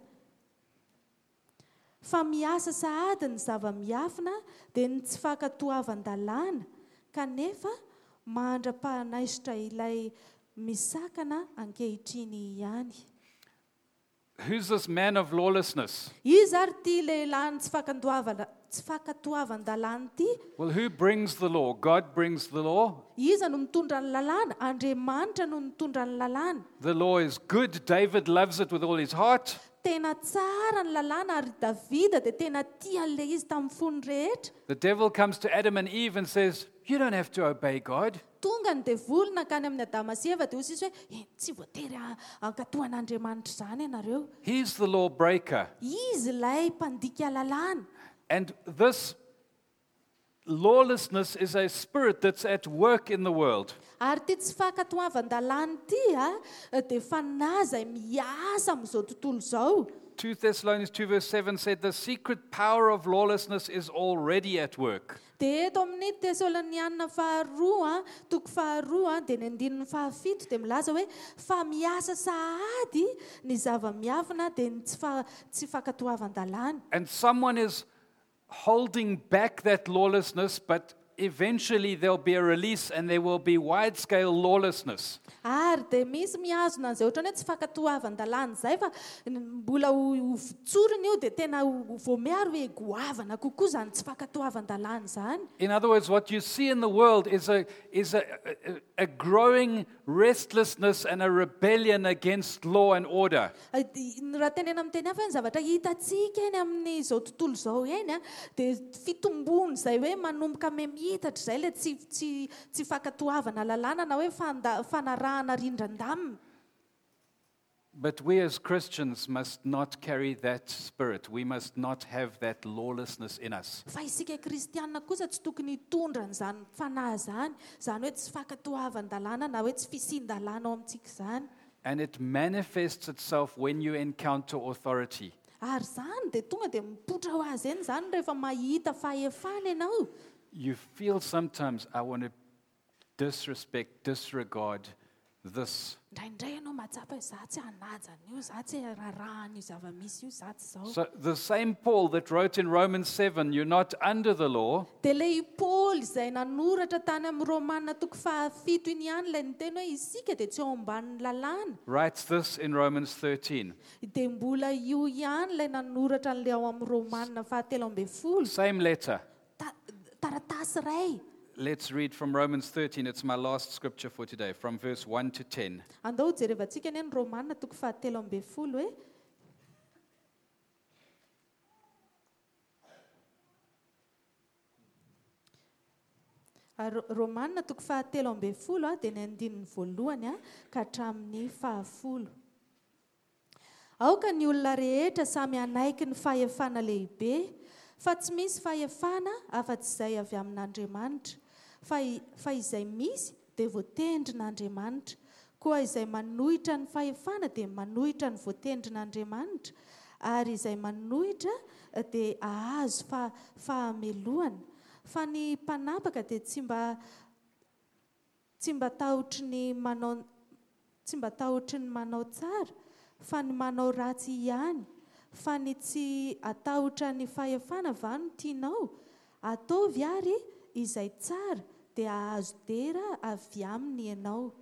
Fa miasa sahady ny zava-miafina dia ny tsy fankatoavan-dalàna kanefa mandra-pahanaisitra ilay misakana ankehitriny ihany. Who's this man of lawlessness? Izy ary ity lehilahy tsy fankatoavana tsy fankatoavan-dalàna ity. Well, who brings the law? God brings the law. Iza no mitondra ny lalàna? Andriamanitra no mitondra ny lalàna. The law is good. David loves it with all his heart. Tena tsara ny lalàna ary Davida dia tena tia an'ilay izy tamin'ny fony rehetra. The devil comes to Adam and Eve and says, you don't have to obey God. Tonga ny devoly nakany amin'ny Adama sy Eva dia hoy izy hoe "Eh, tsy voatery a- ankatoan'Andriamanitra izany ianareo." He's the law breaker. Izy ilay mpandika lalàna. And this lawlessness is a spirit that's at work in the world. Ary ty tsy fakatoavan-dalàna ty a dia fanahy izay miasa amin'izao tontolo izao. Second Thessalonians two verse seven said the secret power of lawlessness is already at work. Dia eto amin'ny Tesaloniana faharoa, toko faharoa dia ny andininy fahafito dia milaza hoe fa miasa sahady ny zava-miafina dia ny tsy fa- tsy fakatoavan-dalàna. And someone is holding back that lawlessness, but eventually there'll be a release and there will be wide-scale lawlessness. Ary dia misy mihazona an'izay ohatrany hoe tsy fakatoavan-dalàna izay fa mbola ho ho tsoriny io dia tena ho vao miaro hoe goavana kokoa izany tsy fakatoavan-dalàna izany. In other words, what you see in the world is a is a, a, a growing restlessness and a rebellion against law and order. Ay, di- Raha tenena amin'ny teny hafa ny zavatra hitantsika eny amin'izao tontolo izao eny a dia fitombony izay hoe manomboka mihitatra izay ilay tsy tsy tsy fakatoavana lalàna na hoe fanda- fanarahana rindran-damina. But we as Christians must not carry that spirit. We must not have that lawlessness in us. Fa isika kristianina kosa tsy tokony hitondra an'izany fanahy izany, izany hoe tsy fakatoavan-dalàna na hoe tsy fisian-dalàna ao amintsika izany. And it manifests itself when you encounter authority. Ary izany dia tonga dia mipoitra ho azy eny izany rehefa mahita fahefana ianao. You feel sometimes, I want to disrespect, disregard this. Indraindray ianao mahatsapa hoe za tsy hanaja an'io, za tsy rarahana io zava-misy io, za tsy izao. So the same Paul that wrote in Romans seven, you're not under the law, Dia ilay Paoly izay nanoratra tany amin'ny Romanina toko fahafito iny ihany ilay niteny hoe isika dia tsy ao ambanin'ny lalàna. writes this in Romans thirteen. Dia mbola io ihany ilay nanoratra an'ilay ao amin'ny Romanina fahatelo ambin'ny folo. Same letter. Ta- Taratasy iray. Let's read from Romans thirteen. It's my last scripture for today, from verse one to ten. Andao jerevantsika anie ny Romanina toko fahatelo ambin'ny folo hoe Ah, Ro- Romanina toko fahatelo ambin'ny folo a, dia ny andininy voalohany a, ka hatramin'ny fahafolo. Aoka ny olona rehetra samy anaiky ny fahefana lehibe, fa tsy misy fahefana afa-tsy izay avy amin'Andriamanitra. Fa i- fa izay misy dia voatendrin'Andriamanitra. Koa izay manohitra ny fahefana dia manohitra ny voatendrin'Andriamanitra. Ary izay manohitra eh, dia ahazo fa- fahamelohana. Fa ny mpanapaka dia tsy mba tsy mba tahotry ny manao tsy mba tahotry ny manao tsara, fa ny manao ratsy ihany. Fa ny tsy atahotra ny fahefana va no tianao, ataovy ary izay tsara dia ahazo dera avy aminy ianao.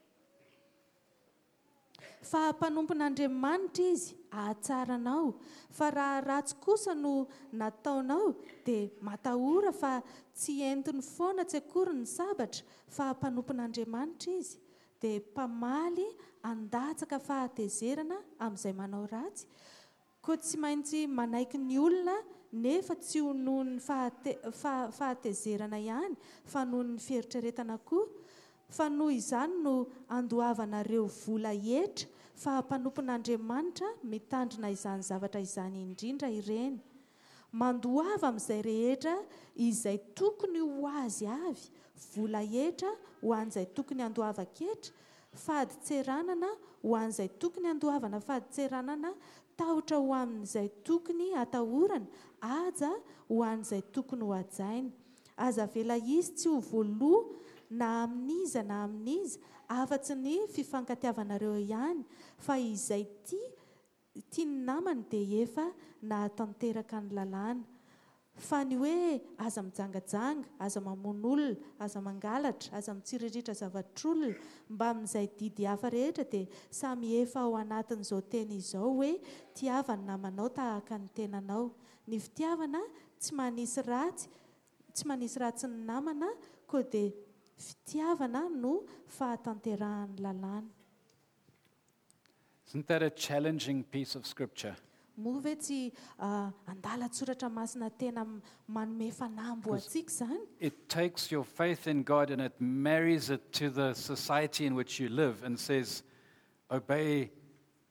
Fa mpanompon'Andriamanitra izy ahatsaranao, fa raha ratsy kosa no nataonao dia matahora fa tsy entiny foana tsy akory ny sabatra, fa mpanompon'Andriamanitra izy dia mpamaly andatsaka fahatezerana amin'izay manao ratsy. Koa tsy maintsy manaiky ny olona nefa tsy ho noho ny fahate- fa- fahatezerana ihany fa noho ny fieritreretana koa. Fa noho izany no andohavanareo vola hetra, fa mpanompon'Andriamanitra mitandrina izany zavatra izany indrindra ireny. Mandohava amin'izay rehetra izay tokony ho azy avy, vola hetra ho an'izay tokony andohava-ketra, fahady-tseranana ho an'izay tokony andohavana fahady-tseranana, tahotra ho amin'izay tokony atahorana, aja ho an'izay tokony ho ajaina. Aza vela izy tsy ho voaloha na amin'iza na amin'iza, afa-tsy ny fifankatiavanareo ihany, fa izay tia tiany namany dia efa nahatanteraka ny lalàna. Fa ny hoe aza mijangajanga, aza mamono olona, aza mangalatra, aza mitsiriritra zavatr'olona, mba amin'izay didy hafa rehetra dia samy efa ao anatin'izao teny izao hoe tiava ny namanao tahaka ny tenanao. Ny fitiavana tsy manisy ratsy, tsy manisy ratsy ny namana, koa dia fitiavana no fahatanterahany lalàna. Isn't that a challenging piece of scripture? Moa ve tsy ah, andalan-tsoratra masina tena m- manome fanambo antsika izany? It takes your faith in God and it marries it to the society in which you live and says, obey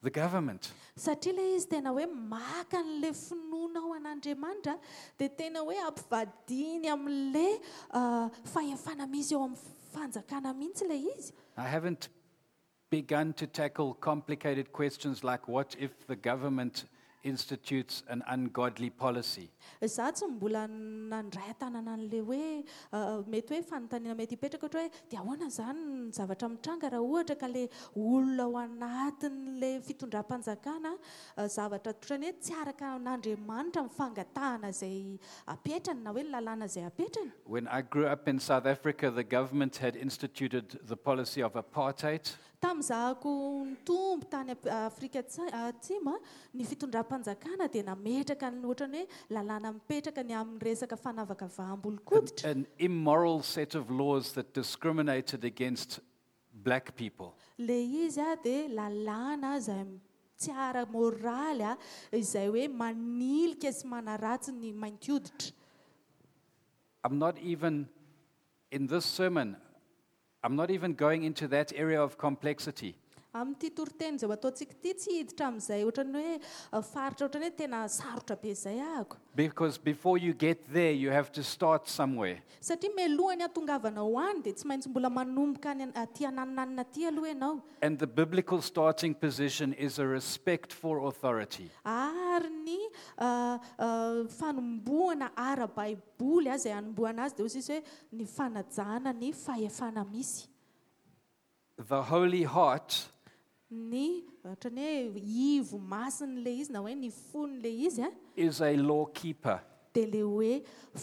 the government. Satria ilay izy tena hoe maka n'ilay finoana ao an'Andriamanitra dia tena hoe ampivadiny amin'ilay ah, fahefana misy eo amin'ny fanjakana mihitsy ilay izy. I haven't begun to tackle complicated questions like what if the government institutes an ungodly policy. Za tsy mbola nandray tanana an'ilay hoe ah, mety hoe fanontaniana mety hipetraka ohatra hoe dia ahoana izany ny zavatra mitranga raha ohatra ka ilay olona ao anatin'ilay fitondram-panjakana ah, zavatra totrany hoe tsy araka n'Andriamanitra ny fangatahana izay apetrany na hoe ny lalàna izay apetrany. When I grew up in South Africa, the government had instituted the policy of apartheid. Tamin'izahako nitombo tany Ap- Afrika Atsi- Atsimo a, ny fitondram-panjakana dia nametraka ny ohatrany hoe lalàna mipetraka ny amin'ny resaka fanavaka vaham-bolokoditra. An immoral set of laws that discriminated against black people. Ilay izy a dia lalàna izay tsy ara-moraly a, izay hoe manilika sy manaratsy ny mainty hoditra. I'm not even, in this sermon, I'm not even going into that area of complexity. Amin'ity toriteny izay ho ataontsika ity tsy hiditra amin'izay ohatrany hoe ah, faritra ohatrany hoe tena sarotra be izay ahako. Because before you get there, you have to start somewhere. Satria mialohany hatongavana ho any dia tsy maintsy mbola manomboka any aty ananinanina aty aloha ianao. And the biblical starting position is a respect for authority. Ary ny ah, ah, fanomboana ara-baiboly a, izay hanomboana azy dia hozy izy hoe ny fanajana ny fahefana misy. The Holy Heart Ny ohatrany hoe ivo masin'ilay izy na hoe ny fon'ilay izy a, is a law keeper, dia ilay hoe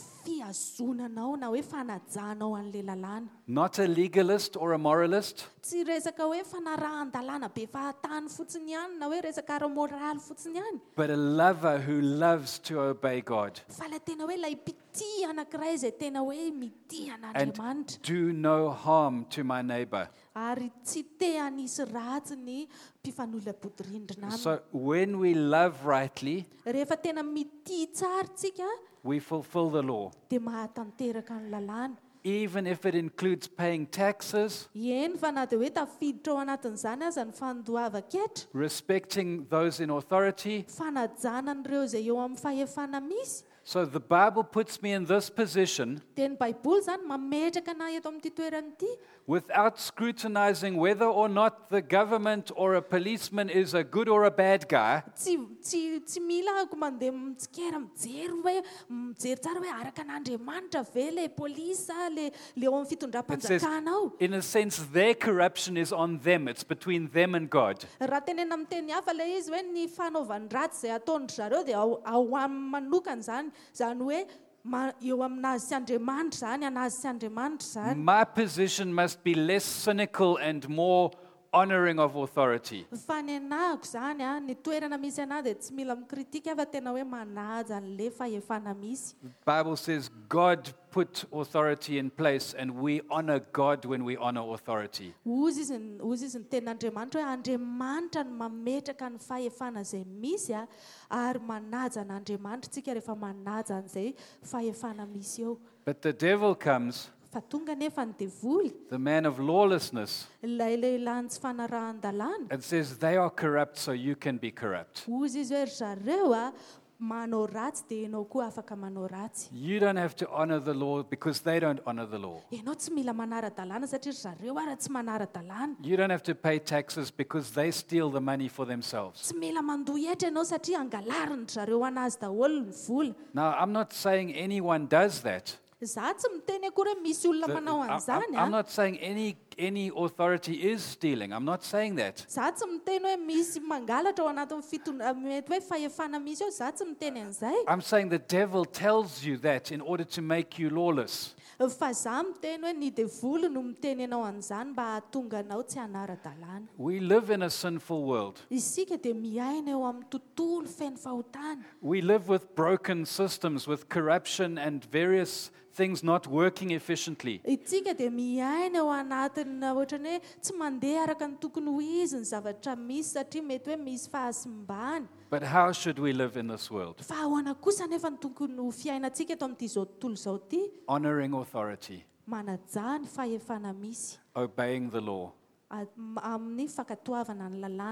fihazonanao na hoe fanajanao an'ilay lalàna. not a legalist or a moralist, Tsy resaka hoe fanarahan-dalàna be fahatany fotsiny ihany na hoe resaka ara-moraly fotsiny ihany, but a lover who loves to obey God fa ilay tena hoe ilay mpity anankiray izay tena hoe mity and an'Andriamanitra do no harm to my neighbor. ary tsy te hanisy ratsy ny mpifanolo-bodirindrina aminy. So when we love rightly, Rehefa tena mity tsara tsika we fulfill the law. dia mahatanteraka ny lalàna. Even if it includes paying taxes, Eny fa na dia hoe tafiditra ao anatin'izany aza ny fandoava-ketra, respecting those in authority. fanajana an'ireo izay eo amin'ny fahefana misy. So the Bible puts me in this position Dia ny Baiboly izany mametraka anahy eto amin'ity toerana ity without scrutinizing whether or not the government or a policeman is a good or a bad guy. tsy tsy tsy mila ako mandeha mitsikera mijery hoe mijery tsara hoe araka an'Andriamanitra ve ilay polisa le le eo amin'ny It says, fitondram-panjakana ao. in a sense, their corruption is on them. It's between them and God. Raha tenena amin'ny teny hafa ilay izy hoe ny fanaovany ratsy izay ataon'ny zareo dia ao ao amin'ny manokana izany, izany hoe ma- eo aminazy sy Andriamanitra izany, anazy sy Andriamanitra izany. My position must be less cynical and more honoring of authority. Fa ny anahako izany a, ny toerana misy anahy dia tsy mila mikritika fa tena hoe manaja an'ilay fahefana misy. The Bible says God put authority in place, and we honor God when we honor authority. Ozy izy ny- ozy izy ny tenin'Andriamanitra hoe Andriamanitra no mametraka ny fahefana izay misy a, ary manaja an'Andriamanitra tsika rehefa manaja an'izay fahefana misy eo. But the devil comes, Fa tonga nefa ny devoly, the man of lawlessness, ilay lehilahy tsy fanarahan-dalàna. and says they are corrupt, so you can be corrupt. Ozy izy hoe ry zareo a manao ratsy dia ianao koa afaka manao ratsy. You don't have to honor the law because they don't honor the law. Ianao tsy mila manara-dalàna satria ry zareo ara tsy manara-dalàna. You don't have to pay taxes because they steal the money for themselves. Tsy mila mandohetra ianao satria angalariny ry zareo anazy daholo ny vola. Now, I'm not saying anyone does that. Za tsy miteny akory hoe misy olona The- manao I- I'm, an'izany I'm a. not saying any, any authority is stealing. I'm not saying that. Za tsy miteny hoe misy mangalatra ao anatin'ny fitondra mety hoe fahefana misy eo, za tsy miteny an'izay. I'm saying the devil tells you that in order to make you lawless. Fa za miteny hoe ny devoly no miteny anao an'izany mba hahatonga anao tsy hanara-dalàna. We live in a sinful world. Isika dia miaina eo amin'ny tontolo feno fahotana. We live with broken systems, with corruption and various things not working efficiently. Itsika dia miaina eo anatin'ny ohatrany hoe tsy mandeha araka ny tokony ho izy ny zavatra misy satria mety hoe misy fahasimbany. But how should we live in this world? Fa ahoana kosa nefa ny tokony ho fiainantsika eto amin'ity zao tontolo izao ity? Honoring authority, Manaja ny fahefana misy obeying the law. a- m- amin'ny fankatoavana ny lalàna.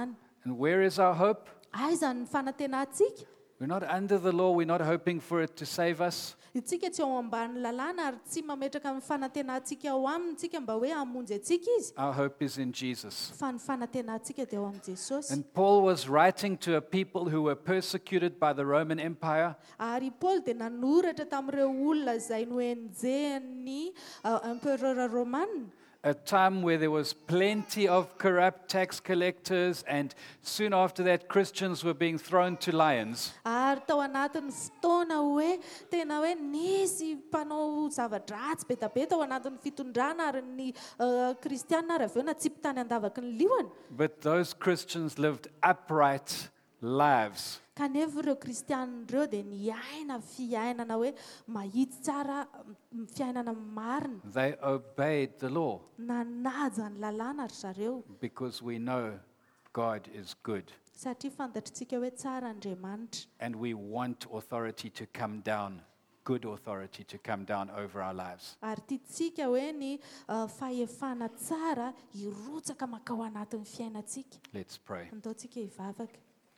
And where is our hope? Aiza ny fanantenantsika? We're not under the law. We're not hoping for it to save us. Itsika tsy ao ambany lalàna ary tsy mametraka amin'ny fanantenantsika ao aminy tsika mba hoe hamonjy atsika izy. Our hope is in Jesus. Fa ny fanantenantsika dia ao amin'ny Jesosy. And Paul was writing to a people who were persecuted by the Roman Empire. Ary Paul dia nanoratra tamin'ireo olona izay noenjehan'ny empereur Roman. A time where there was plenty of corrupt tax collectors, and soon after that, Christians were being thrown to lions. Ary tao anatin'ny fotoana hoe tena hoe nisy mpanao zavatra ratsy be da be tao anatin'ny fitondrana ary ny kristianina ary avy eo natsipy tany andavaky ny liona. But those Christians lived upright lives. Kanefa ireo kristianina ireo dia niaina fiainana hoe mahitsy tsara, fiainana marina. They obeyed the law Nanaja ny lalàna ry zareo. because we know God is good. Satria fantatritsika hoe tsara Andriamanitra. And we want authority to come down, good authority to come down over our lives. Ary tiatsika hoe ny uh, fahefana tsara hirotsaka makao anatin'ny fiainantsika. Let's pray. Andaontsika hivavaka.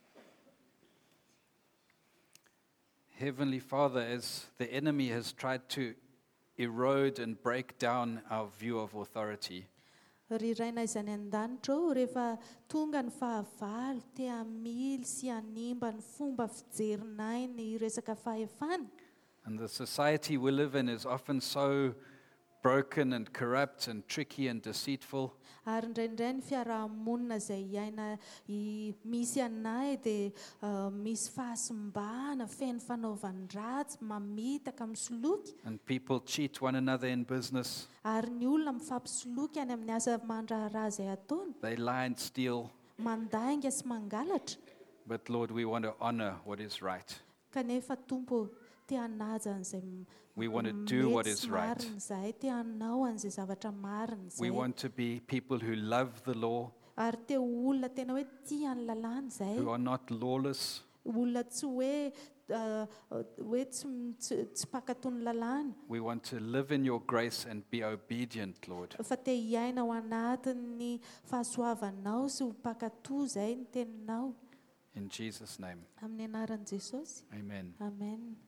Heavenly Father, as the enemy has tried to erode and break down our view of authority, Riraina izany an-danitra ao rehefa tonga ny fahavalo te hamily sy hanimba ny fomba fijerinay ny resaka fahefana. and the society we live in is often so broken and corrupt and tricky and deceitful, Ary indraindray ny fiarahamonina izay iaina i- misy anay dia uh, misy fahasimbahana feno fanaovany ratsy mamitaka misoloky. and people cheat one another in business. Ary ny olona mifampisoloky any amin'ny asa mandraharaha izay ataony, They lie and steal. mandainga sy mangalatra. But Lord, we want to honor what is right. Kanefa Tompo, te hanaja an'izay m- We want to mety do what sy is right. marina izay, te hanao an'izay zavatra marina We izay. want to be people who love the law, Ary te olona tena hoe tia ny lalàna izay. who are not lawless, Olona tsy hoe uh, hoe tsy tsy- tsy mpakato ny lalàna. we want to live in your grace and be obedient, Lord. Fa te hiaina ao anatin'ny fahasoavanao sy ho mpakato izay ny teninao. In Jesus' name, Amin'ny anaran'i Jesosy. amen. Amen.